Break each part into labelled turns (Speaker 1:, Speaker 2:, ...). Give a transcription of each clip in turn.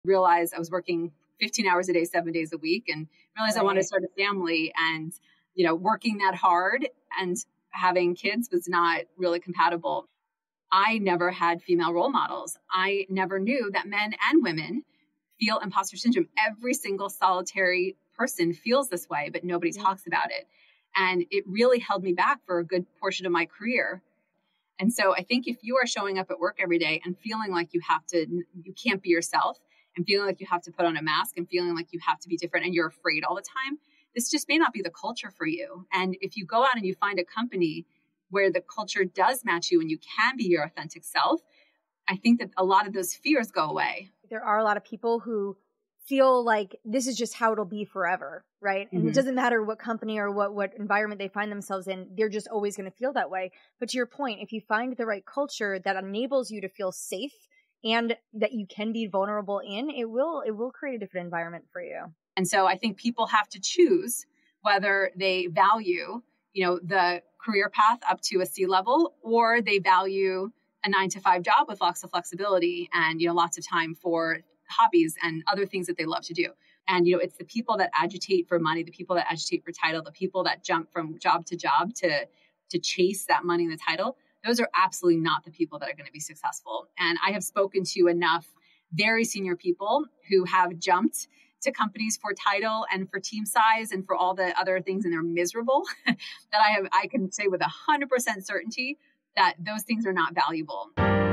Speaker 1: realized I was working 15 hours a day, 7 days a week, and realized I wanted to start a family. And, working that hard and having kids was not really compatible. I never had female role models. I never knew that men and women feel imposter syndrome. Every single solitary person feels this way, but nobody talks about it. And it really held me back for a good portion of my career. And so I think if you are showing up at work every day and feeling like you can't be yourself, and feeling like you have to put on a mask, and feeling like you have to be different, and you're afraid all the time, this just may not be the culture for you. And if you go out and you find a company where the culture does match you and you can be your authentic self, I think that a lot of those fears go away.
Speaker 2: There are a lot of people who feel like this is just how it'll be forever, right? And it doesn't matter what company or what environment they find themselves in, they're just always going to feel that way. But to your point, if you find the right culture that enables you to feel safe and that you can be vulnerable in, it will create a different environment for you.
Speaker 1: And so I think people have to choose whether they value, the career path up to a C-level, or they value a 9-to-5 job with lots of flexibility and, lots of time for hobbies and other things that they love to do. And, it's the people that agitate for money, the people that agitate for title, the people that jump from job to chase that money and the title. Those are absolutely not the people that are going to be successful. And I have spoken to enough very senior people who have jumped to companies for title and for team size and for all the other things, and they're miserable, that I can say with 100% certainty that those things are not valuable.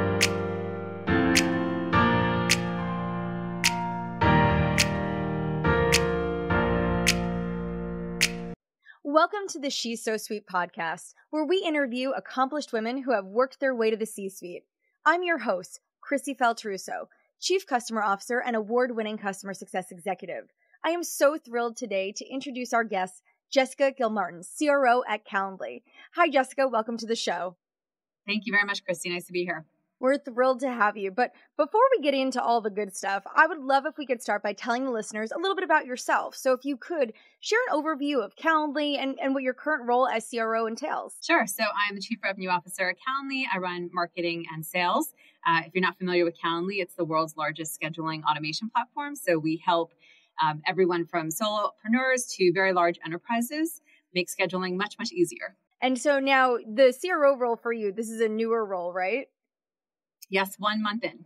Speaker 2: Welcome to the She's So Sweet podcast, where we interview accomplished women who have worked their way to the C-suite. I'm your host, Chrissy Falteruso, Chief Customer Officer and award-winning customer success executive. I am so thrilled today to introduce our guest, Jessica Gilmartin, CRO at Calendly. Hi, Jessica. Welcome to the show.
Speaker 1: Thank you very much, Christy. Nice to be here.
Speaker 2: We're thrilled to have you. But before we get into all the good stuff, I would love if we could start by telling the listeners a little bit about yourself. So if you could share an overview of Calendly and what your current role as CRO entails.
Speaker 1: Sure. So I'm the Chief Revenue Officer at Calendly. I run marketing and sales. If you're not familiar with Calendly, it's the world's largest scheduling automation platform. So we help everyone from solopreneurs to very large enterprises make scheduling much, much easier.
Speaker 2: And so now the CRO role for you, this is a newer role, right?
Speaker 1: Yes, 1 month in.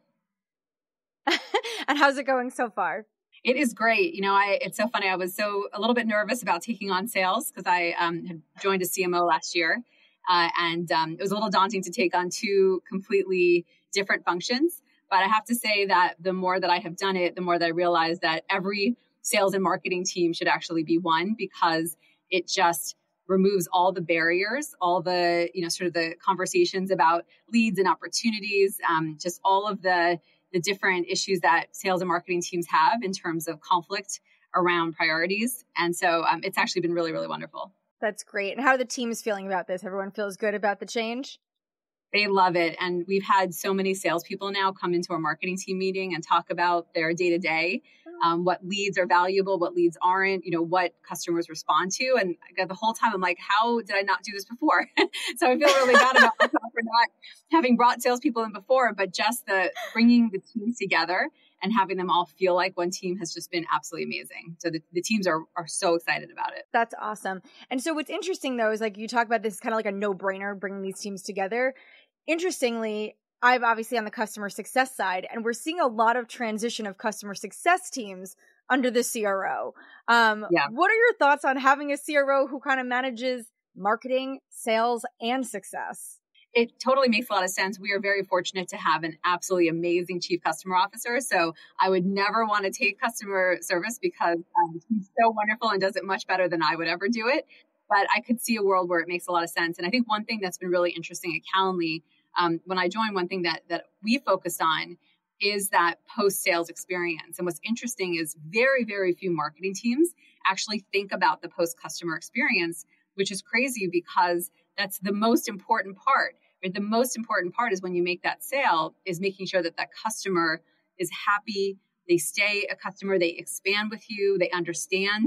Speaker 2: And how's it going so far?
Speaker 1: It is great. It's so funny. I was a little bit nervous about taking on sales because I had joined a CMO last year. And it was a little daunting to take on two completely different functions. But I have to say that the more that I have done it, the more that I realize that every sales and marketing team should actually be one, because it just removes all the barriers, all the, sort of the conversations about leads and opportunities, just all of the different issues that sales and marketing teams have in terms of conflict around priorities. And so it's actually been really, really wonderful.
Speaker 2: That's great. And how are the teams feeling about this? Everyone feels good about the change?
Speaker 1: They love it. And we've had so many salespeople now come into our marketing team meeting and talk about their day-to-day, what leads are valuable, what leads aren't, what customers respond to. And the whole time I'm like, how did I not do this before? So I feel really bad about myself for not having brought salespeople in before, but just the bringing the teams together and having them all feel like one team has just been absolutely amazing. So the teams are so excited about it.
Speaker 2: That's awesome. And so what's interesting though, is like you talk about this kind of like a no-brainer, bringing these teams together. Interestingly, I'm obviously on the customer success side, and we're seeing a lot of transition of customer success teams under the CRO. What are your thoughts on having a CRO who kind of manages marketing, sales, and success?
Speaker 1: It totally makes a lot of sense. We are very fortunate to have an absolutely amazing chief customer officer. So I would never want to take customer service because he's so wonderful and does it much better than I would ever do it. But I could see a world where it makes a lot of sense. And I think one thing that's been really interesting at Calendly, when I joined, one thing that we focused on is that post-sales experience. And what's interesting is very, very few marketing teams actually think about the post-customer experience, which is crazy because that's the most important part. Right? The most important part is when you make that sale is making sure that that customer is happy, they stay a customer, they expand with you, they understand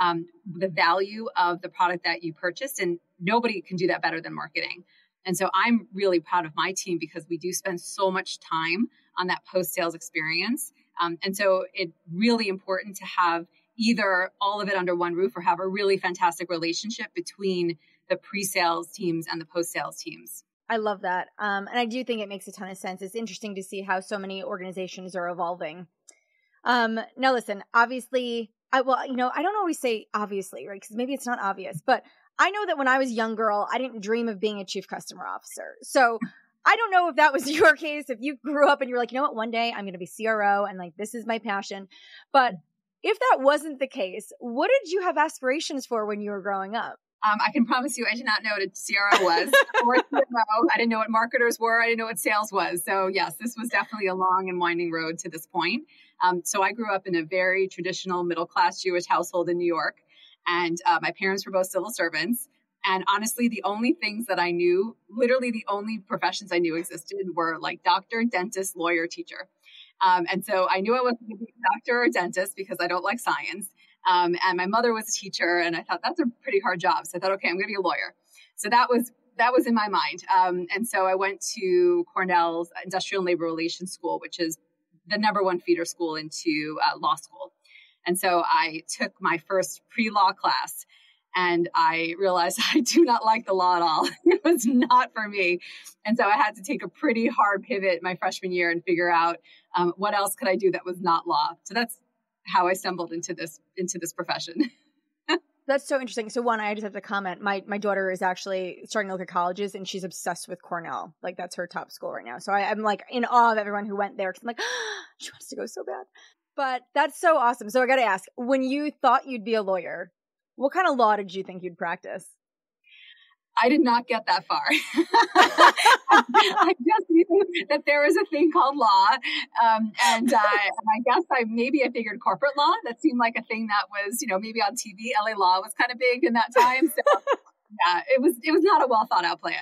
Speaker 1: the value of the product that you purchased. And nobody can do that better than marketing. And so I'm really proud of my team because we do spend so much time on that post-sales experience. And so it's really important to have either all of it under one roof or have a really fantastic relationship between the pre-sales teams and the post-sales teams.
Speaker 2: I love that. And I do think it makes a ton of sense. It's interesting to see how so many organizations are evolving. Now listen, obviously, I don't always say obviously, right? Because maybe it's not obvious, but I know that when I was a young girl, I didn't dream of being a chief customer officer. So I don't know if that was your case, if you grew up and you're like, you know what, one day I'm going to be CRO and like, this is my passion. But if that wasn't the case, what did you have aspirations for when you were growing up?
Speaker 1: I can promise you, I did not know what a CRO was or a CMO. I didn't know what marketers were. I didn't know what sales was. So yes, this was definitely a long and winding road to this point. So I grew up in a very traditional middle-class Jewish household in New York. And my parents were both civil servants. And honestly, the only things that I knew, literally the only professions I knew existed were like doctor, dentist, lawyer, teacher. And so I knew I wasn't going to be a doctor or dentist because I don't like science. And my mother was a teacher, and I thought that's a pretty hard job. So I thought, okay, I'm going to be a lawyer. So that was in my mind. And so I went to Cornell's Industrial and Labor Relations School, which is the number one feeder school into law school. And so I took my first pre-law class, and I realized I do not like the law at all. It was not for me. And so I had to take a pretty hard pivot my freshman year and figure out what else could I do that was not law. So that's how I stumbled into this profession.
Speaker 2: That's so interesting. So one, I just have to comment. My daughter is actually starting to look at colleges, and she's obsessed with Cornell. Like that's her top school right now. So I'm like in awe of everyone who went there because I'm like, she wants to go so bad. But that's so awesome. So I got to ask, when you thought you'd be a lawyer, what kind of law did you think you'd practice?
Speaker 1: I did not get that far. I just knew that there was a thing called law. And I guess I figured corporate law. That seemed like a thing that was, maybe on TV. LA Law was kind of big in that time. So yeah, it was not a well thought out plan.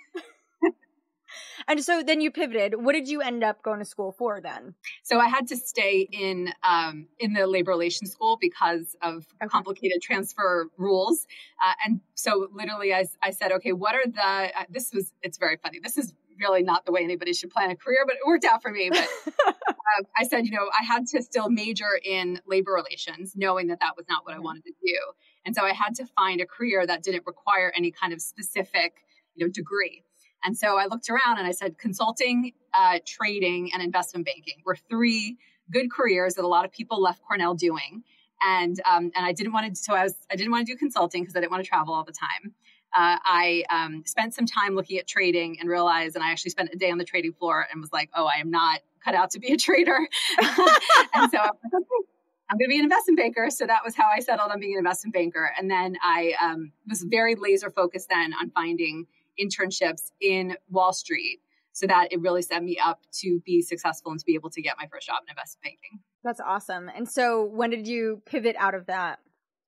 Speaker 2: And so then you pivoted. What did you end up going to school for then?
Speaker 1: So I had to stay in the labor relations school because of complicated transfer rules. And so literally I said, okay, what are it's very funny. This is really not the way anybody should plan a career, but it worked out for me. But I said, I had to still major in labor relations, knowing that was not what I wanted to do. And so I had to find a career that didn't require any kind of specific, degree. And so I looked around and I said, consulting, trading, and investment banking were three good careers that a lot of people left Cornell doing. And I didn't want to do consulting because I didn't want to travel all the time. I spent some time looking at trading and realized, and I actually spent a day on the trading floor and was like, oh, I am not cut out to be a trader. And so I was like, okay, I'm going to be an investment banker. So that was how I settled on being an investment banker. And then I was very laser focused then on finding internships in Wall Street so that it really set me up to be successful and to be able to get my first job in investment banking.
Speaker 2: That's awesome. And so when did you pivot out of that?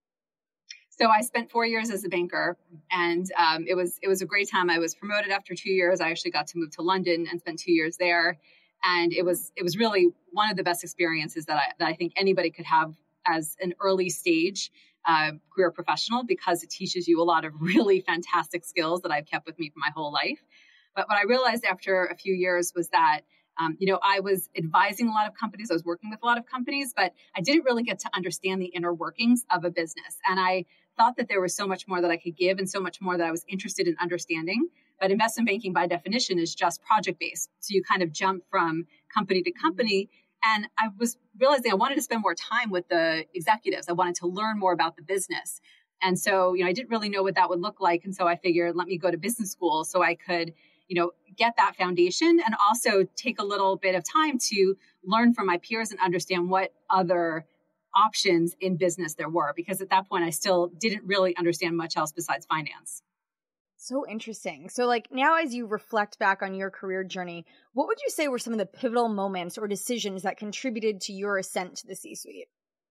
Speaker 1: So I spent 4 years as a banker, and it was a great time. I was promoted after 2 years. I actually got to move to London and spend 2 years there. And it was really one of the best experiences that I think anybody could have as an early stage career professional, because it teaches you a lot of really fantastic skills that I've kept with me for my whole life. But what I realized after a few years was that, I was advising a lot of companies. I was working with a lot of companies, but I didn't really get to understand the inner workings of a business. And I thought that there was so much more that I could give and so much more that I was interested in understanding. But investment banking by definition is just project-based. So you kind of jump from company to company. And I was realizing I wanted to spend more time with the executives. I wanted to learn more about the business. And so, I didn't really know what that would look like. And so I figured, let me go to business school so I could, get that foundation and also take a little bit of time to learn from my peers and understand what other options in business there were. Because at that point, I still didn't really understand much else besides finance.
Speaker 2: So interesting. So now as you reflect back on your career journey, what would you say were some of the pivotal moments or decisions that contributed to your ascent to the C-suite?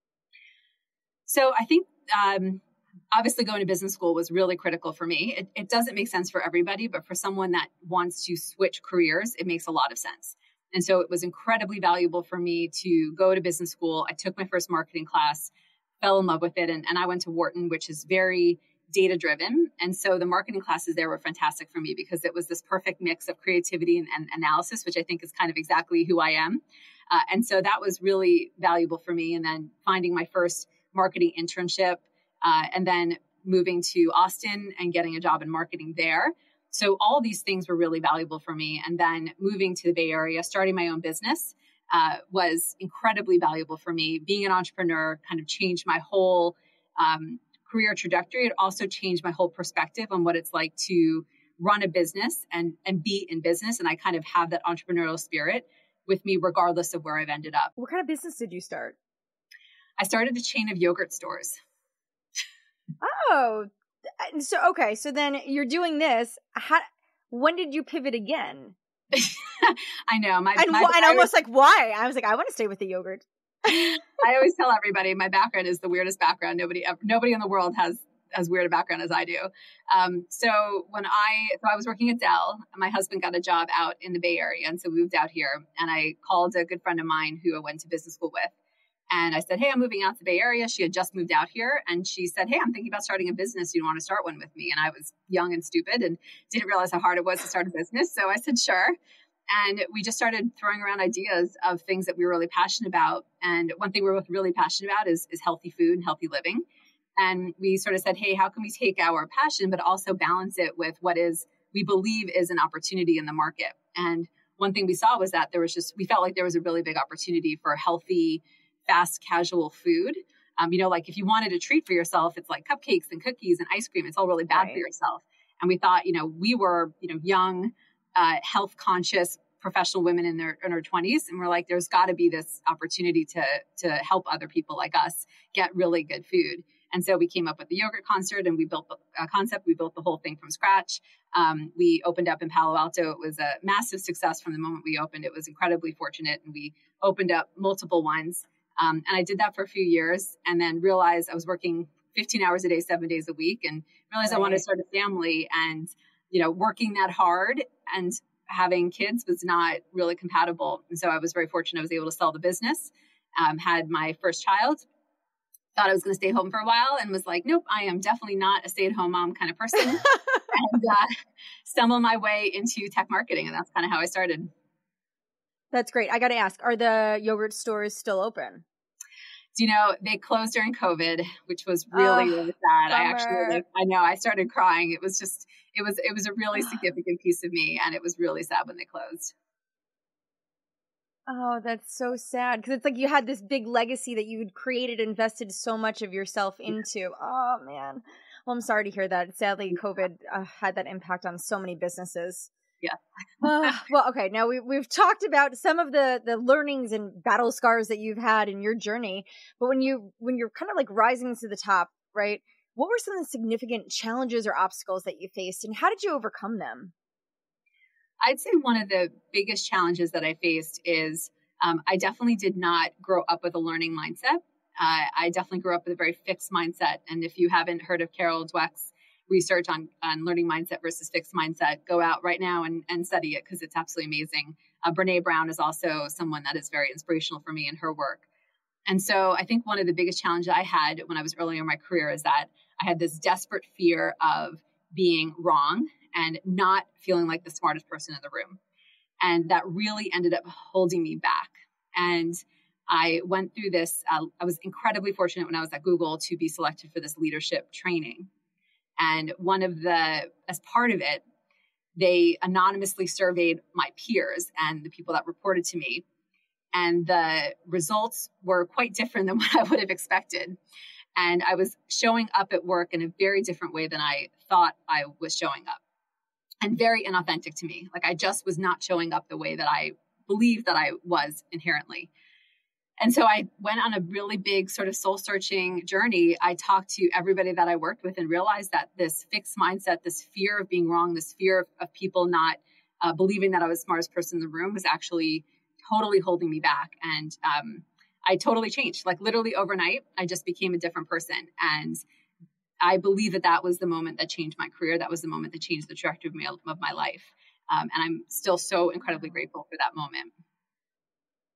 Speaker 1: So I think obviously going to business school was really critical for me. It doesn't make sense for everybody, but for someone that wants to switch careers, it makes a lot of sense. And so it was incredibly valuable for me to go to business school. I took my first marketing class, fell in love with it. And I went to Wharton, which is very data driven. And so the marketing classes there were fantastic for me because it was this perfect mix of creativity and analysis, which I think is kind of exactly who I am. And so that was really valuable for me. And then finding my first marketing internship, and then moving to Austin and getting a job in marketing there. So all these things were really valuable for me. And then moving to the Bay Area, starting my own business, was incredibly valuable for me. Being an entrepreneur kind of changed my whole career trajectory. It also changed my whole perspective on what it's like to run a business and be in business. And I kind of have that entrepreneurial spirit with me, regardless of where I've ended up.
Speaker 2: What kind of business did you start?
Speaker 1: I started a chain of yogurt stores.
Speaker 2: Oh, so, okay. So then you're doing this. When did you pivot again?
Speaker 1: I know.
Speaker 2: And almost like, why? I was like, I want to stay with the yogurt.
Speaker 1: I always tell everybody my background is the weirdest background. Nobody in the world has as weird a background as I do. So I was working at Dell, my husband got a job out in the Bay Area. And so we moved out here, and I called a good friend of mine who I went to business school with. And I said, hey, I'm moving out to the Bay Area. She had just moved out here. And she said, hey, I'm thinking about starting a business. You want to start one with me? And I was young and stupid and didn't realize how hard it was to start a business. So I said, sure. And we just started throwing around ideas of things that we were really passionate about. And one thing we're both really passionate about is healthy food and healthy living. And we sort of said, hey, how can we take our passion, but also balance it with what we believe is an opportunity in the market? And one thing we saw was that we felt like there was a really big opportunity for healthy, fast, casual food. Like if you wanted a treat for yourself, it's like cupcakes and cookies and ice cream. It's all really bad for yourself. And we thought, we were, young, health conscious professional women in their 20s. And we're like, there's got to be this opportunity to help other people like us get really good food. And so we came up with the yogurt concert, and we built a concept. We built the whole thing from scratch. We opened up in Palo Alto. It was a massive success from the moment we opened. It was incredibly fortunate. And we opened up multiple ones. And I did that for a few years, and then realized I was working 15 hours a day, 7 days a week, and realized I wanted to start a family. And, working that hard and having kids was not really compatible. And so I was very fortunate. I was able to sell the business, had my first child, thought I was going to stay home for a while, and was like, nope, I am definitely not a stay-at-home mom kind of person. And stumbled my way into tech marketing. And that's kind of how I started.
Speaker 2: That's great. I got to ask, are the yogurt stores still open?
Speaker 1: They closed during COVID, which was really, really sad.
Speaker 2: Bummer.
Speaker 1: I started crying. It was a really significant piece of me. And it was really sad when they closed.
Speaker 2: Oh, that's so sad. Because it's like you had this big legacy that you'd created, invested so much of yourself into. Oh, man. Well, I'm sorry to hear that. Sadly, COVID had that impact on so many businesses.
Speaker 1: Yeah.
Speaker 2: Well, okay. Now we've talked about some of the learnings and battle scars that you've had in your journey, but when you're kind of like rising to the top, right? What were some of the significant challenges or obstacles that you faced, and how did you overcome them?
Speaker 1: I'd say one of the biggest challenges that I faced is I definitely did not grow up with a learning mindset. I definitely grew up with a very fixed mindset. And if you haven't heard of Carol Dweck's research on learning mindset versus fixed mindset, go out right now and study it, because it's absolutely amazing. Brene Brown is also someone that is very inspirational for me in her work. And so I think one of the biggest challenges I had when I was earlier in my career is that I had this desperate fear of being wrong and not feeling like the smartest person in the room. And that really ended up holding me back. And I went through this. I was incredibly fortunate when I was at Google to be selected for this leadership training. And as part of it, they anonymously surveyed my peers and the people that reported to me. And the results were quite different than what I would have expected. And I was showing up at work in a very different way than I thought I was showing up, and very inauthentic to me. Like I just was not showing up the way that I believed that I was inherently. And so I went on a really big sort of soul searching journey. I talked to everybody that I worked with and realized that this fixed mindset, this fear of being wrong, this fear of people not believing that I was the smartest person in the room was actually totally holding me back. And I totally changed. Like literally overnight, I just became a different person. And I believe that was the moment that changed my career. That was the moment that changed the trajectory of my life. And I'm still so incredibly grateful for that moment.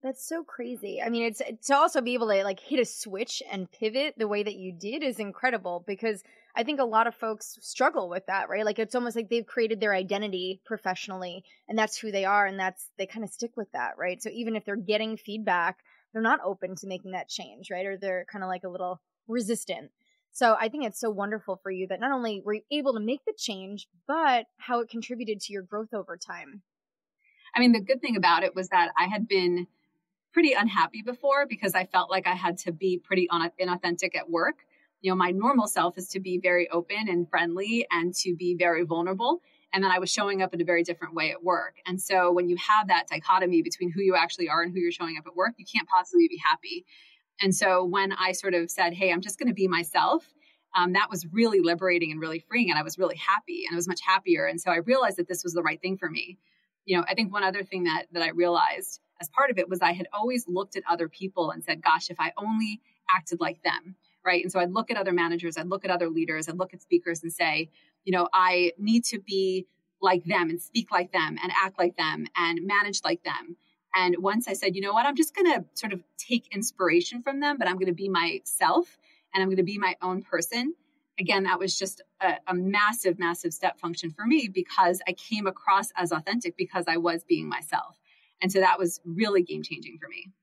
Speaker 2: That's so crazy. I mean, it's to also be able to like hit a switch and pivot the way that you did is incredible, because I think a lot of folks struggle with that, right? Like it's almost like they've created their identity professionally and that's who they are, and they kind of stick with that, right? So even if they're getting feedback, they're not open to making that change, right? Or they're kind of like a little resistant. So I think it's so wonderful for you that not only were you able to make the change, but how it contributed to your growth over time.
Speaker 1: I mean, the good thing about it was that I had been pretty unhappy before because I felt like I had to be pretty inauthentic at work. My normal self is to be very open and friendly and to be very vulnerable. And then I was showing up in a very different way at work. And so when you have that dichotomy between who you actually are and who you're showing up at work, you can't possibly be happy. And so when I sort of said, hey, I'm just going to be myself, that was really liberating and really freeing. And I was really happy and I was much happier. And so I realized that this was the right thing for me. I think one other thing that I realized as part of it was I had always looked at other people and said, gosh, if I only acted like them, right? And so I'd look at other managers, I'd look at other leaders, I'd look at speakers and say, I need to be like them and speak like them and act like them and manage like them. And once I said, you know what, I'm just going to sort of take inspiration from them, but I'm going to be myself and I'm going to be my own person. Again, that was just a massive, massive step function for me because I came across as authentic because I was being myself. And so that was really game changing for me.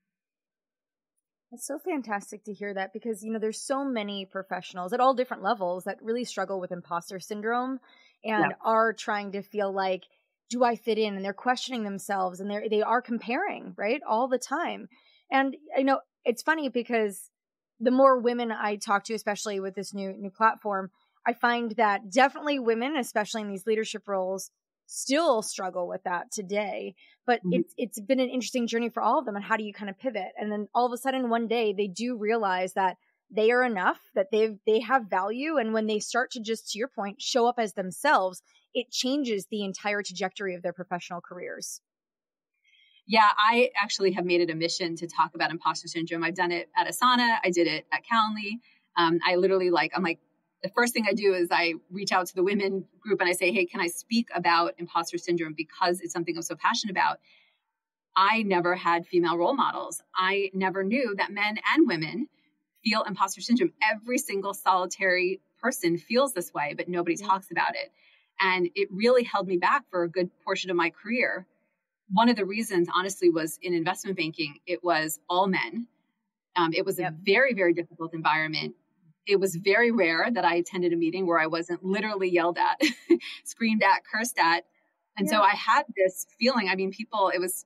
Speaker 2: It's so fantastic to hear that because, there's so many professionals at all different levels that really struggle with imposter syndrome and are trying to feel like, do I fit in? And they're questioning themselves and they are comparing, right? All the time. And it's funny because the more women I talk to, especially with this new platform, I find that definitely women, especially in these leadership roles, still struggle with that today. But it's been an interesting journey for all of them. And how do you kind of pivot? And then all of a sudden one day they do realize that they are enough, that they have value. And when they start to just, to your point, show up as themselves, it changes the entire trajectory of their professional careers.
Speaker 1: Yeah, I actually have made it a mission to talk about imposter syndrome. I've done it at Asana. I did it at Calendly. I literally the first thing I do is I reach out to the women group and I say, hey, can I speak about imposter syndrome because it's something I'm so passionate about. I never had female role models. I never knew that men and women feel imposter syndrome. Every single solitary person feels this way, but nobody talks about it. And it really held me back for a good portion of my career. One of the reasons, honestly, was in investment banking, it was all men. It was a very, very difficult environment. It was very rare that I attended a meeting where I wasn't literally yelled at, screamed at, cursed at. And so I had this feeling, people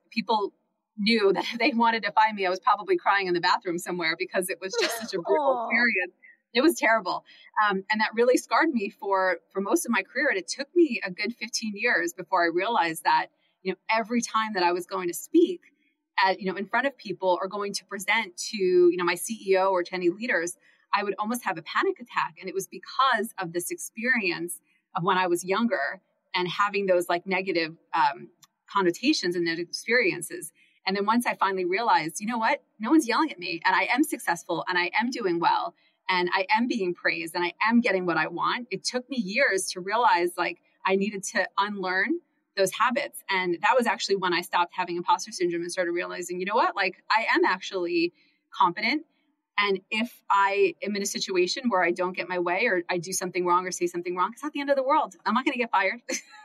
Speaker 1: knew that if they wanted to find me, I was probably crying in the bathroom somewhere because it was just such a brutal experience. It was terrible. And that really scarred me for most of my career. And it took me a good 15 years before I realized that, every time that I was going to speak at, in front of people or going to present to, my CEO or to any leaders, I would almost have a panic attack. And it was because of this experience of when I was younger and having those negative connotations and negative experiences. And then once I finally realized, you know what, no one's yelling at me and I am successful and I am doing well and I am being praised and I am getting what I want. It took me years to realize I needed to unlearn those habits. And that was actually when I stopped having imposter syndrome and started realizing, you know what, I am actually competent. And if I am in a situation where I don't get my way or I do something wrong or say something wrong, it's not the end of the world. I'm not going to get fired.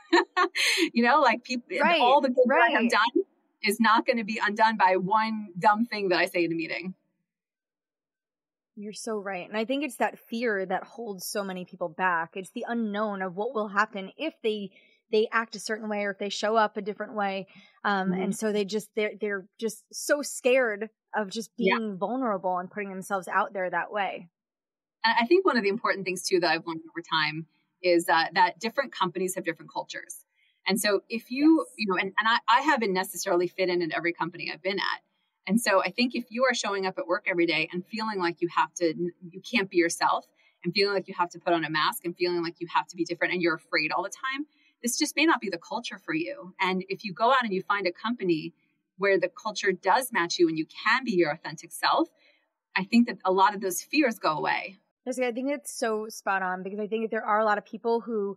Speaker 1: People, all the good work I've done is not going to be undone by one dumb thing that I say in a meeting.
Speaker 2: You're so right. And I think it's that fear that holds so many people back. It's the unknown of what will happen if they act a certain way or if they show up a different way. And so they're just so scared of just being vulnerable and putting themselves out there that way.
Speaker 1: And I think one of the important things too that I've learned over time is that different companies have different cultures. And so if you, and I haven't necessarily fit in every company I've been at. And so I think if you are showing up at work every day and feeling like you can't be yourself and feeling like you have to put on a mask and feeling like you have to be different and you're afraid all the time, this just may not be the culture for you. And if you go out and you find a company where the culture does match you and you can be your authentic self, I think that a lot of those fears go away.
Speaker 2: I think it's so spot on because I think that there are a lot of people who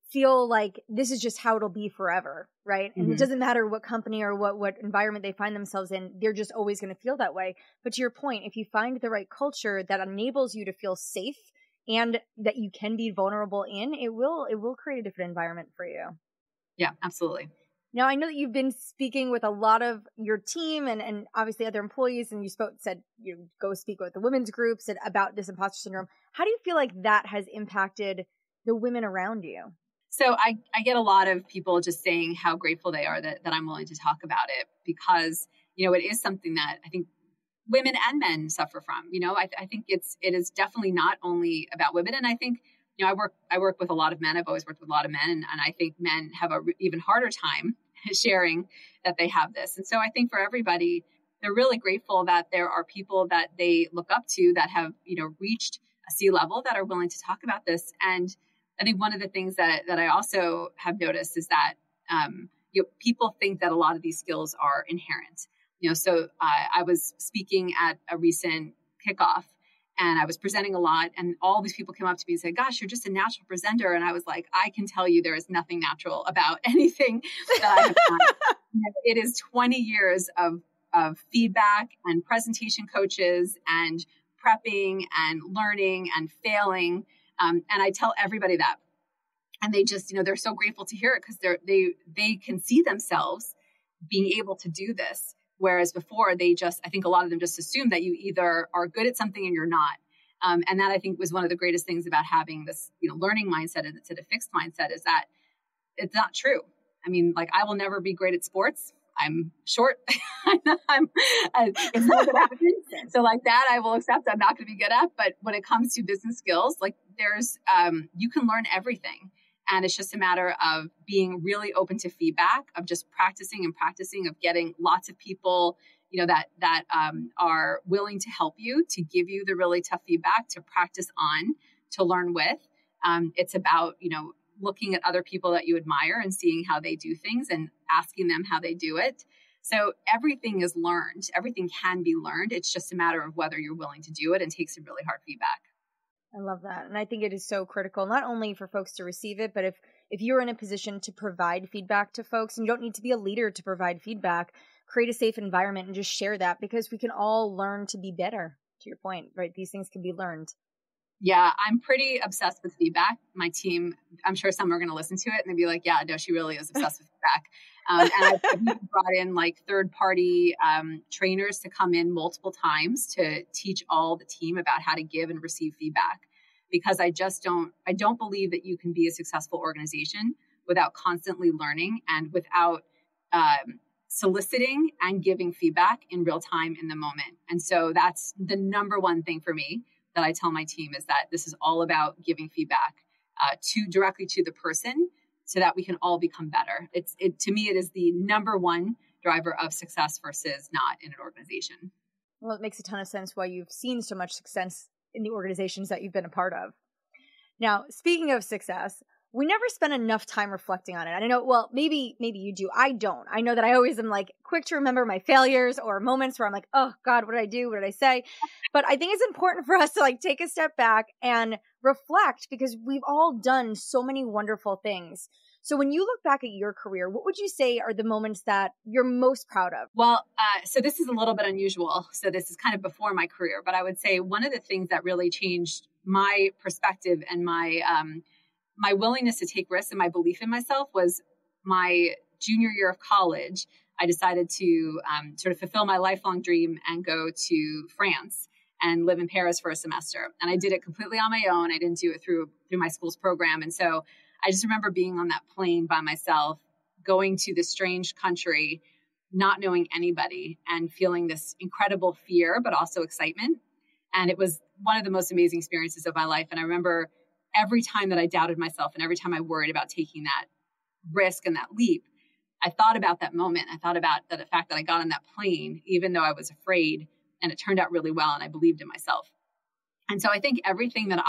Speaker 2: feel like this is just how it'll be forever, right? And it
Speaker 1: Mhm.
Speaker 2: doesn't matter what company or what environment they find themselves in, they're just always going to feel that way. But to your point, if you find the right culture that enables you to feel safe and that you can be vulnerable in, it will create a different environment for you.
Speaker 1: Yeah, absolutely.
Speaker 2: Now, I know that you've been speaking with a lot of your team and obviously other employees, and you said you go speak with the women's groups about this imposter syndrome. How do you feel like that has impacted the women around you?
Speaker 1: So I get a lot of people just saying how grateful they are that I'm willing to talk about it because, it is something that I think women and men suffer from. I think it is definitely not only about women. And I think, I work with a lot of men. I've always worked with a lot of men. And I think men have a even harder time sharing that they have this. And so I think for everybody, they're really grateful that there are people that they look up to that have, reached a C level that are willing to talk about this. And I think one of the things that I also have noticed is that people think that a lot of these skills are inherent. So I was speaking at a recent kickoff and I was presenting a lot, and all these people came up to me and said, "Gosh, you're just a natural presenter." And I was like, "I can tell you there is nothing natural about anything that I have done." It is 20 years of feedback and presentation coaches and prepping and learning and failing. And I tell everybody that. And they just, they're so grateful to hear it because they can see themselves being able to do this. Whereas before I think a lot of them just assume that you either are good at something and you're not. And that I think was one of the greatest things about having this, learning mindset instead of fixed mindset is that it's not true. I mean, like I will never be great at sports. I'm short. It's not going to happen. So like that, I will accept I'm not going to be good at. But when it comes to business skills, like there's, you can learn everything. And it's just a matter of being really open to feedback, of just practicing, of getting lots of people, that are willing to help you, to give you the really tough feedback, to practice on, to learn with. It's about, looking at other people that you admire and seeing how they do things and asking them how they do it. So everything is learned. Everything can be learned. It's just a matter of whether you're willing to do it and take some really hard feedback.
Speaker 2: I love that. And I think it is so critical, not only for folks to receive it, but if you're in a position to provide feedback to folks, and you don't need to be a leader to provide feedback, create a safe environment and just share that, because we can all learn to be better, to your point, right? These things can be learned.
Speaker 1: Yeah, I'm pretty obsessed with feedback. My team, I'm sure some are going to listen to it and they'll be like, yeah, no, she really is obsessed with feedback. And I've brought in like third-party trainers to come in multiple times to teach all the team about how to give and receive feedback. Because I don't believe that you can be a successful organization without constantly learning and without soliciting and giving feedback in real time in the moment. And so that's the number one thing for me that I tell my team is that this is all about giving feedback directly to the person so that we can all become better. To me, it is the number one driver of success versus not in an organization.
Speaker 2: Well, it makes a ton of sense why you've seen so much success in the organizations that you've been a part of. Now, speaking of success, we never spend enough time reflecting on it. I know, well, maybe you do. I don't. I know that I always am like quick to remember my failures or moments where I'm like, oh God, what did I do? What did I say? But I think it's important for us to like take a step back and reflect, because we've all done so many wonderful things. So when you look back at your career, what would you say are the moments that you're most proud of?
Speaker 1: Well, so this is a little bit unusual. So this is kind of before my career, but I would say one of the things that really changed my perspective and my willingness to take risks and my belief in myself was my junior year of college. I decided to sort of fulfill my lifelong dream and go to France and live in Paris for a semester. And I did it completely on my own. I didn't do it through my school's program. And so I just remember being on that plane by myself, going to this strange country, not knowing anybody, and feeling this incredible fear, but also excitement. And it was one of the most amazing experiences of my life. And I remember every time that I doubted myself and every time I worried about taking that risk and that leap, I thought about that moment. I thought about the fact that I got on that plane, even though I was afraid, and it turned out really well and I believed in myself. And so I think every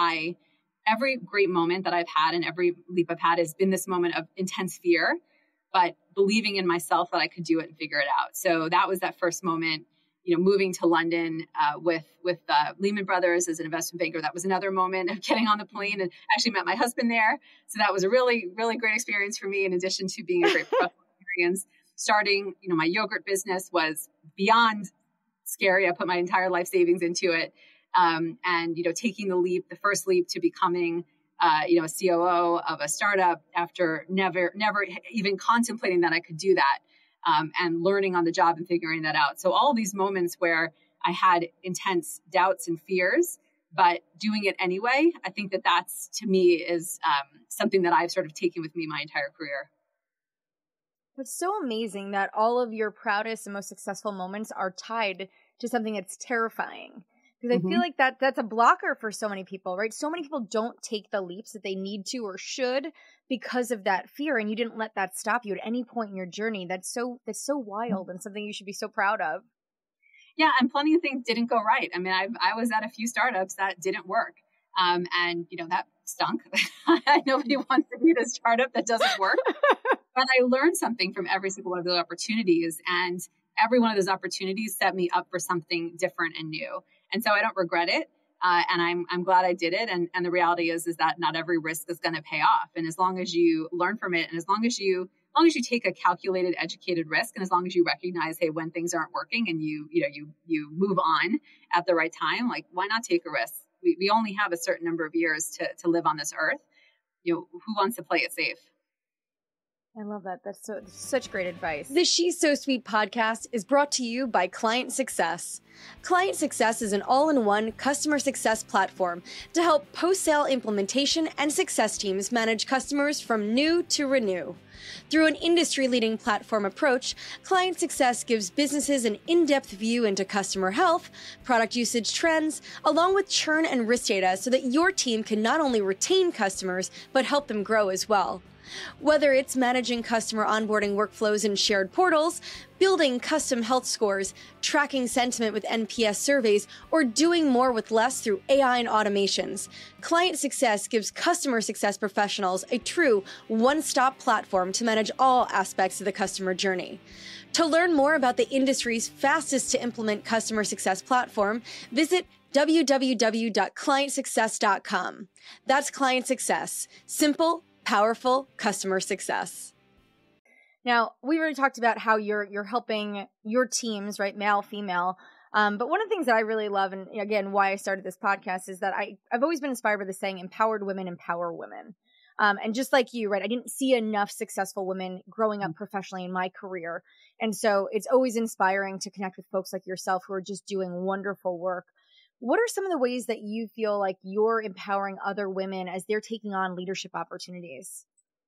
Speaker 1: great moment that I've had and every leap I've had has been this moment of intense fear, but believing in myself that I could do it and figure it out. So that was that first moment, moving to London with Lehman Brothers as an investment banker, that was another moment of getting on the plane, and actually met my husband there. So that was a really, really great experience for me, in addition to being a great professional experience. Starting, my yogurt business was beyond scary. I put my entire life savings into it. And, taking the first leap to becoming, a COO of a startup after never even contemplating that I could do that. And learning on the job and figuring that out. So all of these moments where I had intense doubts and fears, but doing it anyway, I think that's, to me, is something that I've sort of taken with me my entire career.
Speaker 2: It's so amazing that all of your proudest and most successful moments are tied to something that's terrifying. Because I feel like that's a blocker for so many people, right? So many people don't take the leaps that they need to or should because of that fear, and you didn't let that stop you at any point in your journey. That's so wild, and something you should be so proud of.
Speaker 1: Yeah, and plenty of things didn't go right. I mean, I was at a few startups that didn't work, and that stunk. Nobody wants to be at a startup that doesn't work. But I learned something from every single one of those opportunities, and every one of those opportunities set me up for something different and new. And so I don't regret it. And I'm glad I did it. And the reality is that not every risk is going to pay off. And as long as you learn from it, and as long as you take a calculated, educated risk, and as long as you recognize, hey, when things aren't working, and you move on at the right time, like, why not take a risk? We only have a certain number of years to live on this earth. Who wants to play it safe?
Speaker 2: I love that. That's such great advice. The She's So Sweet podcast is brought to you by Client Success. Client Success is an all-in-one customer success platform to help post-sale implementation and success teams manage customers from new to renew. Through an industry-leading platform approach, Client Success gives businesses an in-depth view into customer health, product usage trends, along with churn and risk data, so that your team can not only retain customers, but help them grow as well. Whether it's managing customer onboarding workflows in shared portals, building custom health scores, tracking sentiment with NPS surveys, or doing more with less through AI and automations, Client Success gives customer success professionals a true one-stop platform to manage all aspects of the customer journey. To learn more about the industry's fastest to implement customer success platform, visit www.clientsuccess.com. That's Client Success. Simple, powerful customer success. Now, we already talked about how you're helping your teams, right? Male, female. But one of the things that I really love, and again, why I started this podcast, is that I've always been inspired by the saying, empowered women empower women. And just like you, right? I didn't see enough successful women growing up professionally in my career. And so it's always inspiring to connect with folks like yourself who are just doing wonderful work. What are some of the ways that you feel like you're empowering other women as they're taking on leadership opportunities?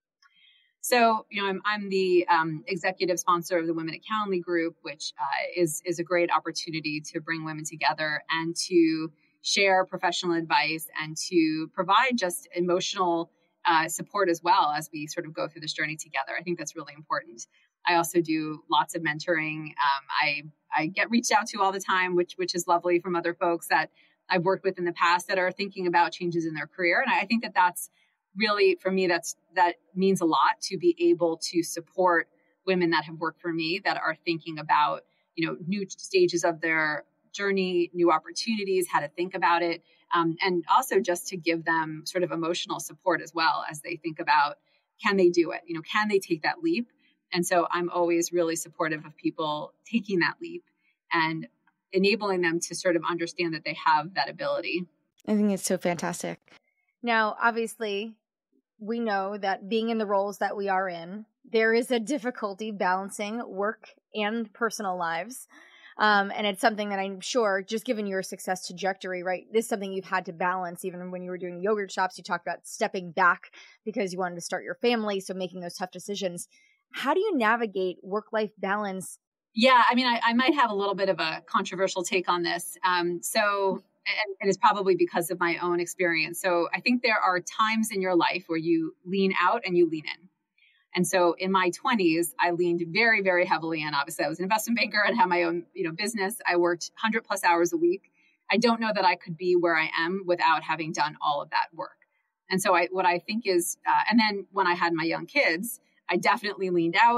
Speaker 1: So, I'm the executive sponsor of the Women at Calendly Group, which is a great opportunity to bring women together and to share professional advice and to provide just emotional support as well as we sort of go through this journey together. I think that's really important. I also do lots of mentoring. I get reached out to all the time, which is lovely, from other folks that I've worked with in the past that are thinking about changes in their career. And I think that's really, for me, that means a lot, to be able to support women that have worked for me that are thinking about, new stages of their journey, new opportunities, how to think about it. And also just to give them sort of emotional support as well as they think about, can they do it? Can they take that leap? And so I'm always really supportive of people taking that leap and enabling them to sort of understand that they have that ability.
Speaker 2: I think it's so fantastic. Now, obviously, we know that being in the roles that we are in, there is a difficulty balancing work and personal lives. And it's something that I'm sure, just given your success trajectory, right, this is something you've had to balance. Even when you were doing yogurt shops, you talked about stepping back because you wanted to start your family, so making those tough decisions. How do you navigate work-life balance?
Speaker 1: Yeah, I mean, I might have a little bit of a controversial take on this. And it's probably because of my own experience. So I think there are times in your life where you lean out and you lean in. And so in my 20s, I leaned very, very heavily in. Obviously, I was an investment banker and had my own, business. I worked 100 plus hours a week. I don't know that I could be where I am without having done all of that work. And so what I think is, and then when I had my young kids, I definitely leaned out.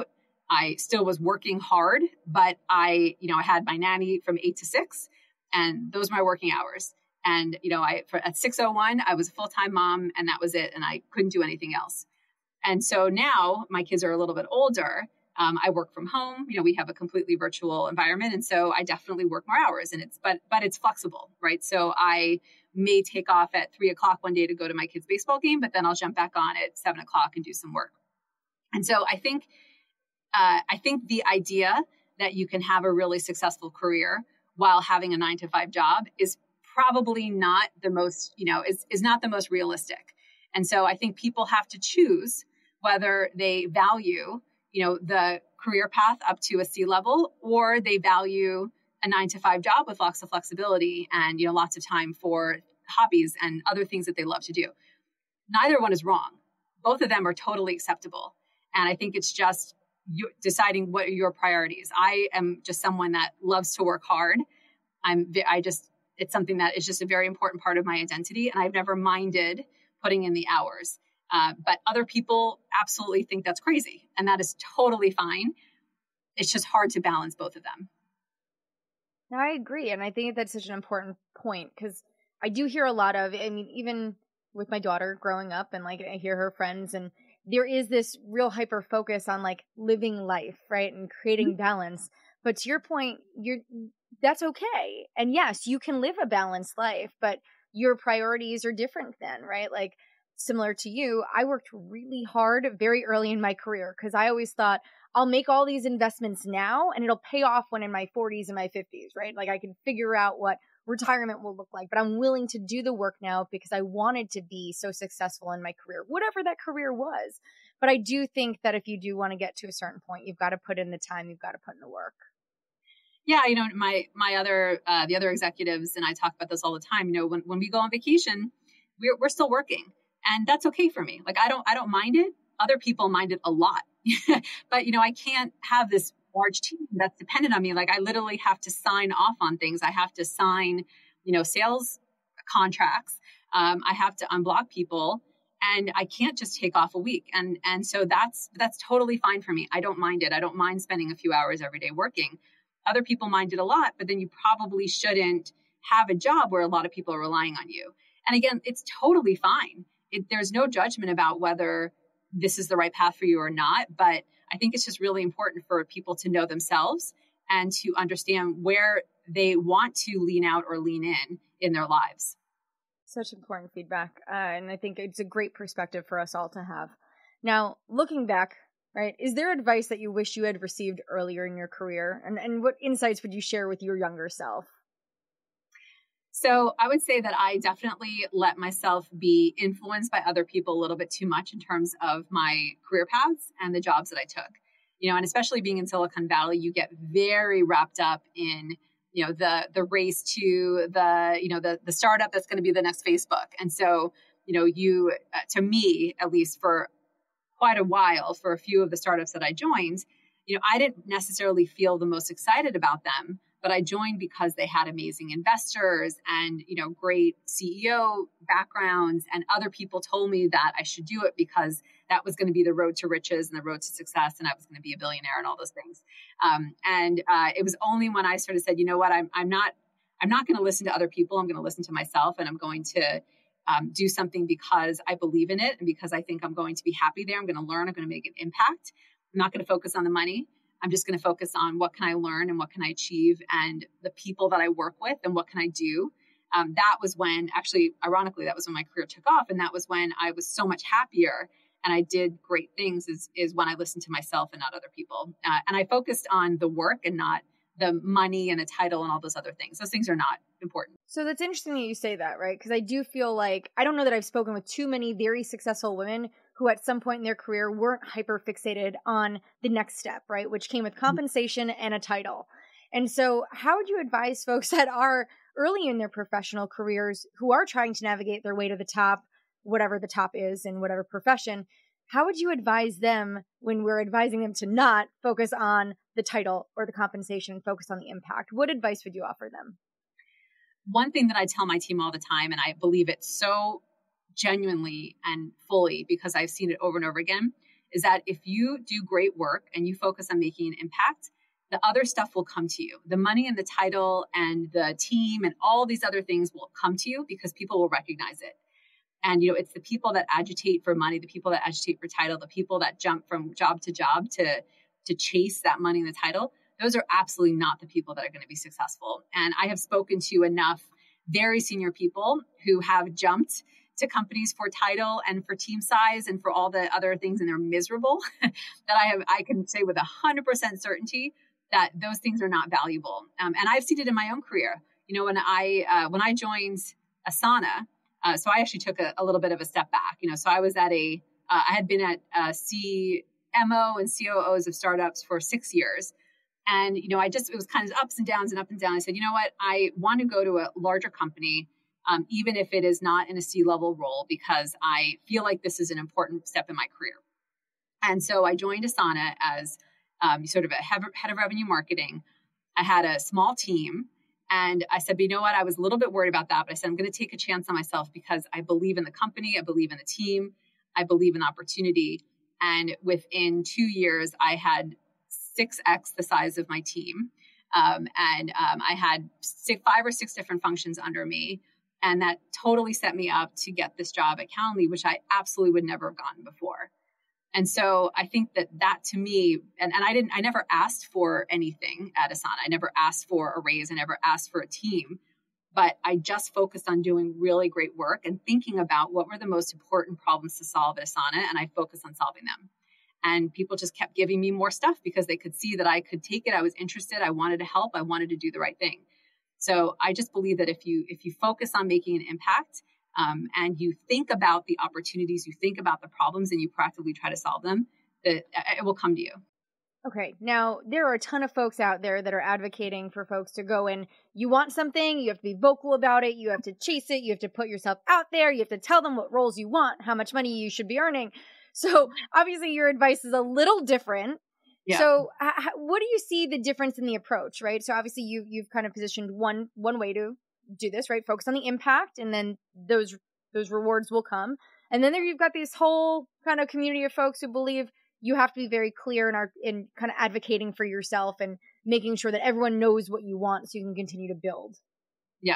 Speaker 1: I still was working hard, but I had my nanny from 8 to 6, and those were my working hours. And, at 6:01, I was a full-time mom, and that was it. And I couldn't do anything else. And so now my kids are a little bit older. I work from home. We have a completely virtual environment. And so I definitely work more hours, and but it's flexible, right? So I may take off at 3:00 one day to go to my kids' baseball game, but then I'll jump back on at 7:00 and do some work. And so I think the idea that you can have a really successful career while having a 9 to 5 job is probably not the most, is not the most realistic. And so I think people have to choose whether they value, the career path up to a C-level, or they value a 9 to 5 job with lots of flexibility and, lots of time for hobbies and other things that they love to do. Neither one is wrong. Both of them are totally acceptable. And I think it's just you deciding what are your priorities. I am just someone that loves to work hard. It's something that is just a very important part of my identity. And I've never minded putting in the hours. But other people absolutely think that's crazy. And that is totally fine. It's just hard to balance both of them.
Speaker 2: No, I agree. And I think that's such an important point, because I do hear a lot of, even with my daughter growing up, and I hear her friends, and there is this real hyper focus on living life, right? And creating balance. But to your point, that's okay. And yes, you can live a balanced life, but your priorities are different then, right? Similar to you, I worked really hard very early in my career, because I always thought I'll make all these investments now and it'll pay off when in my 40s and my 50s, right? I can figure out what retirement will look like, but I'm willing to do the work now because I wanted to be so successful in my career, whatever that career was. But I do think that if you do want to get to a certain point, you've got to put in the time, you've got to put in the work.
Speaker 1: Yeah, the other executives and I talk about this all the time. When we go on vacation, we're still working, and that's okay for me. I don't mind it. Other people mind it a lot, but I can't have this large team that's dependent on me. I literally have to sign off on things. I have to sign, sales contracts. I have to unblock people, and I can't just take off a week. And so that's totally fine for me. I don't mind it. I don't mind spending a few hours every day working. Other people mind it a lot, but then you probably shouldn't have a job where a lot of people are relying on you. And again, it's totally fine. There's no judgment about whether this is the right path for you or not. But I think it's just really important for people to know themselves and to understand where they want to lean out or lean in their lives.
Speaker 2: Such important feedback. And I think it's a great perspective for us all to have. Now, looking back, right, is there advice that you wish you had received earlier in your career? And what insights would you share with your younger self?
Speaker 1: So I would say that I definitely let myself be influenced by other people a little bit too much in terms of my career paths and the jobs that I took. And especially being in Silicon Valley, you get very wrapped up in, the race to the startup that's going to be the next Facebook. And so, to me, at least for quite a while, for a few of the startups that I joined, I didn't necessarily feel the most excited about them, but I joined because they had amazing investors and, great CEO backgrounds, and other people told me that I should do it because that was going to be the road to riches and the road to success, and I was going to be a billionaire and all those things. It was only when I sort of said, you know what, I'm not going to listen to other people. I'm going to listen to myself, and I'm going to do something because I believe in it and because I think I'm going to be happy there. I'm going to learn. I'm going to make an impact. I'm not going to focus on the money. I'm just going to focus on what can I learn and what can I achieve and the people that I work with and what can I do. That was when, actually, ironically, that was when my career took off. And that was when I was so much happier and I did great things is when I listened to myself and not other people. And I focused on the work and not the money and the title and all those other things. Those things are not important.
Speaker 2: So that's interesting that you say that, right? Because I do feel like, I don't know that I've spoken with too many very successful women who at some point in their career weren't hyper fixated on the next step, right? Which came with compensation and a title. And so how would you advise folks that are early in their professional careers who are trying to navigate their way to the top, whatever the top is in whatever profession? How would you advise them when we're advising them to not focus on the title or the compensation, focus on the impact? What advice would you offer them?
Speaker 1: One thing that I tell my team all the time, and I believe it so genuinely and fully because I've seen it over and over again, is that if you do great work and you focus on making an impact, the other stuff will come to you. The money and the title and the team and all these other things will come to you because people will recognize it. And, it's the people that agitate for money, the people that agitate for title, the people that jump from job to job to chase that money and the title. Those are absolutely not the people that are going to be successful. And I have spoken to enough very senior people who have jumped to companies for title and for team size and for all the other things, and they're miserable, that I can say with 100% certainty that those things are not valuable. And I've seen it in my own career. When I joined Asana, so I actually took a little bit of a step back. So I was at I had been at CMO and COOs of startups for 6 years. And, it was kind of ups and downs and up and down. I said, you know what, I want to go to a larger company, even if it is not in a C-level role, because I feel like this is an important step in my career. And so I joined Asana as sort of a head of revenue marketing. I had a small team. And I said, but you know what? I was a little bit worried about that, but I said, I'm going to take a chance on myself because I believe in the company. I believe in the team. I believe in opportunity. And within 2 years, I had 6x the size of my team. I had 5 or 6 different functions under me. And that totally set me up to get this job at Calendly, which I absolutely would never have gotten before. And so I think that to me, and I never asked for anything at Asana. I never asked for a raise. I never asked for a team, but I just focused on doing really great work and thinking about what were the most important problems to solve at Asana. And I focused on solving them. And people just kept giving me more stuff because they could see that I could take it. I was interested. I wanted to help. I wanted to do the right thing. So I just believe that if you focus on making an impact, and you think about the opportunities, you think about the problems, and you practically try to solve them, that it will come to you.
Speaker 2: Okay. Now, there are a ton of folks out there that are advocating for folks to go in. You want something, you have to be vocal about it, you have to chase it, you have to put yourself out there, you have to tell them what roles you want, how much money you should be earning. So obviously your advice is a little different. Yeah. So what do you see the difference in the approach, right? So obviously you've kind of positioned one way to do this, right? Focus on the impact, and then those rewards will come. And then there you've got this whole kind of community of folks who believe you have to be very clear in kind of advocating for yourself and making sure that everyone knows what you want so you can continue to build.
Speaker 1: Yeah.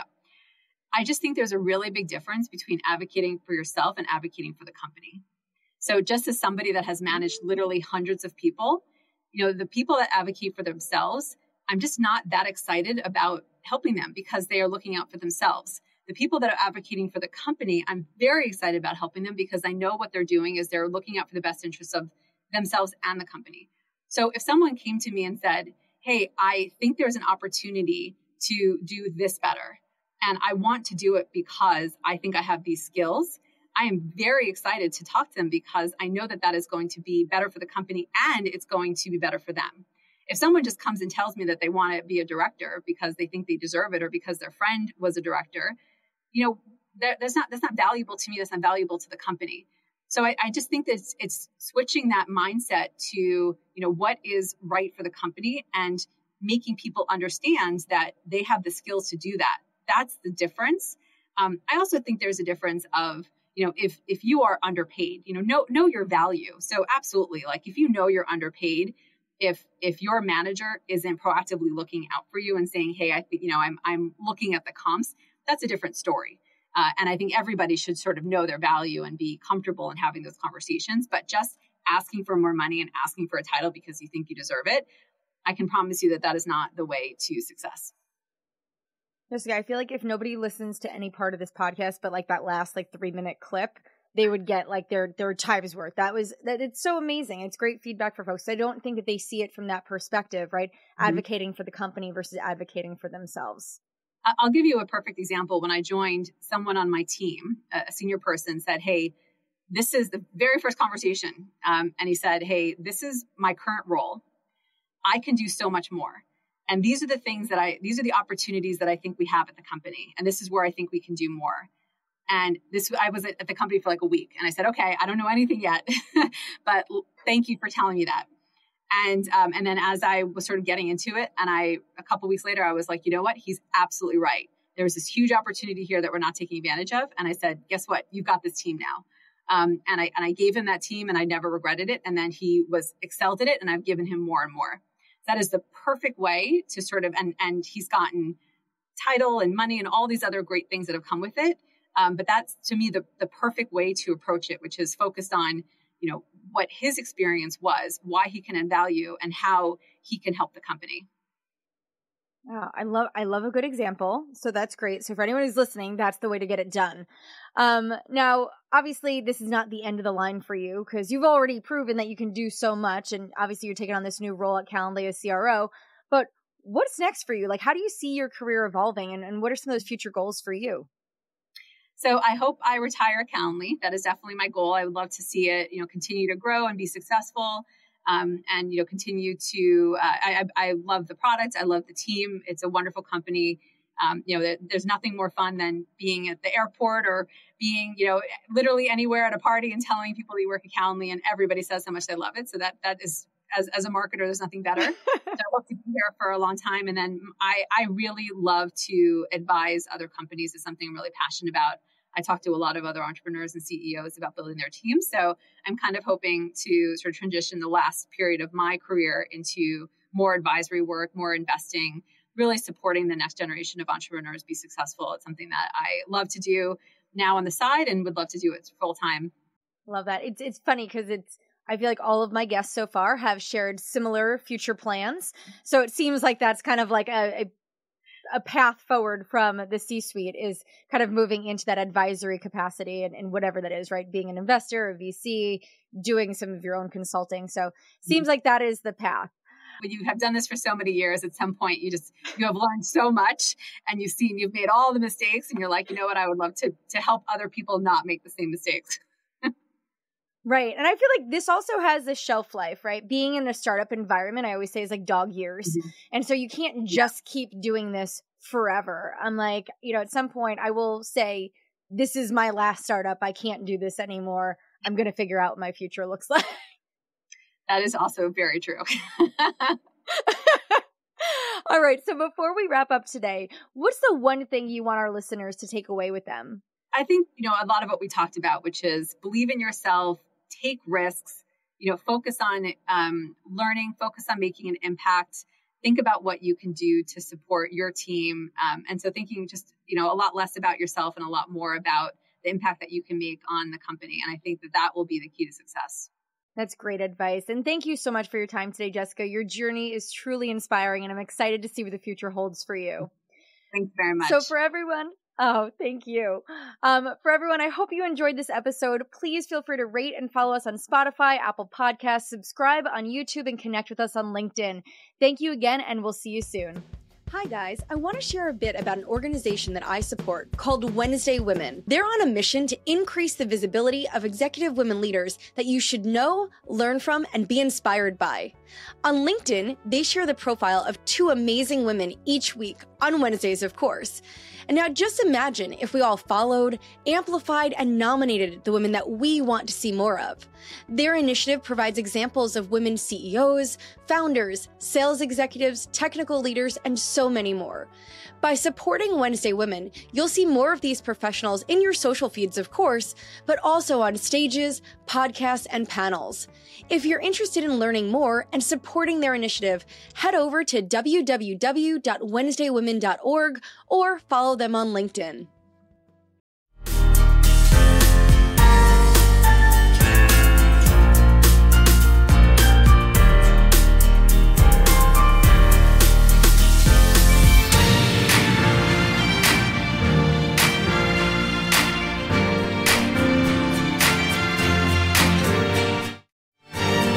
Speaker 1: I just think there's a really big difference between advocating for yourself and advocating for the company. So just as somebody that has managed literally hundreds of people, the people that advocate for themselves, I'm just not that excited about helping them because they are looking out for themselves. The people that are advocating for the company, I'm very excited about helping them because I know what they're doing is they're looking out for the best interests of themselves and the company. So if someone came to me and said, hey, I think there's an opportunity to do this better, and I want to do it because I think I have these skills, I am very excited to talk to them because I know that is going to be better for the company and it's going to be better for them. If someone just comes and tells me that they want to be a director because they think they deserve it or because their friend was a director, that's not valuable to me. That's not valuable to the company. So I just think that it's switching that mindset to, what is right for the company and making people understand that they have the skills to do that. That's the difference. I also think there's a difference of, if you are underpaid, know your value. So absolutely, like if you're underpaid, if your manager isn't proactively looking out for you and saying, hey, I think, I'm looking at the comps, that's a different story. And I think everybody should sort of know their value and be comfortable in having those conversations. But just asking for more money and asking for a title because you think you deserve it, I can promise you that is not the way to success.
Speaker 2: Jessica, I feel like if nobody listens to any part of this podcast, but like that last 3-minute clip, they would get like their time's worth. That it's so amazing. It's great feedback for folks. I don't think that they see it from that perspective, right? Mm-hmm. Advocating for the company versus advocating for themselves.
Speaker 1: I'll give you a perfect example. When I joined, someone on my team, a senior person, said, hey, this is the very first conversation. And he said, hey, this is my current role. I can do so much more. And these are the opportunities that I think we have at the company. And this is where I think we can do more. And I was at the company for like a week. And I said, okay, I don't know anything yet, but thank you for telling me that. And then as I was sort of getting into it, and a couple of weeks later, I was like, you know what? He's absolutely right. There's this huge opportunity here that we're not taking advantage of. And I said, guess what? You've got this team now. And I gave him that team and I never regretted it. And then he excelled at it and I've given him more and more. That is the perfect way to sort of, and he's gotten title and money and all these other great things that have come with it. But that's, to me, the perfect way to approach it, which is focused on, what his experience was, why he can add value, and how he can help the company.
Speaker 2: Oh, I love a good example. So that's great. So for anyone who's listening, that's the way to get it done. Now, obviously, this is not the end of the line for you because you've already proven that you can do so much. And obviously, you're taking on this new role at Calendly as CRO. But what's next for you? Like, how do you see your career evolving? And what are some of those future goals for you?
Speaker 1: So I hope I retire at Calendly. That is definitely my goal. I would love to see it, continue to grow and be successful. And continue to. I love the product. I love the team. It's a wonderful company. There's nothing more fun than being at the airport or being, literally anywhere at a party and telling people you work at Calendly, and everybody says how much they love it. So that is, as a marketer, there's nothing better. So I hope to be here for a long time. And then I really love to advise other companies. It's something I'm really passionate about. I talk to a lot of other entrepreneurs and CEOs about building their teams. So I'm kind of hoping to sort of transition the last period of my career into more advisory work, more investing, really supporting the next generation of entrepreneurs be successful. It's something that I love to do now on the side and would love to do it full time.
Speaker 2: Love that. It's funny because I feel like all of my guests so far have shared similar future plans. So it seems like that's kind of like a path forward from the C-suite is kind of moving into that advisory capacity and whatever that is, right? Being an investor, a VC, doing some of your own consulting. So seems like that is the path.
Speaker 1: When you have done this for so many years, at some point you have learned so much and you've made all the mistakes and you're like, you know what, I would love to help other people not make the same mistakes.
Speaker 2: Right. And I feel like this also has a shelf life, right? Being in a startup environment, I always say, is like dog years. Mm-hmm. And so you can't just keep doing this forever. I'm like, at some point I will say, this is my last startup. I can't do this anymore. I'm going to figure out what my future looks like.
Speaker 1: That is also very true.
Speaker 2: All right. So before we wrap up today, what's the one thing you want our listeners to take away with them?
Speaker 1: I think, a lot of what we talked about, which is believe in yourself, take risks, focus on learning, focus on making an impact, think about what you can do to support your team. And so thinking just, a lot less about yourself and a lot more about the impact that you can make on the company. And I think that will be the key to success.
Speaker 2: That's great advice. And thank you so much for your time today, Jessica. Your journey is truly inspiring, and I'm excited to see what the future holds for you.
Speaker 1: Thanks very much.
Speaker 2: So for everyone... Oh, thank you. For everyone, I hope you enjoyed this episode. Please feel free to rate and follow us on Spotify, Apple Podcasts, subscribe on YouTube, and connect with us on LinkedIn. Thank you again, and we'll see you soon. Hi guys, I want to share a bit about an organization that I support called Wednesday Women. They're on a mission to increase the visibility of executive women leaders that you should know, learn from, and be inspired by. On LinkedIn, they share the profile of 2 amazing women each week, on Wednesdays of course. And now just imagine if we all followed, amplified, and nominated the women that we want to see more of. Their initiative provides examples of women CEOs, founders, sales executives, technical leaders, and so many more. By supporting Wednesday Women, you'll see more of these professionals in your social feeds, of course, but also on stages, podcasts, and panels. If you're interested in learning more and supporting their initiative, head over to www.wednesdaywomen.org or follow them on LinkedIn.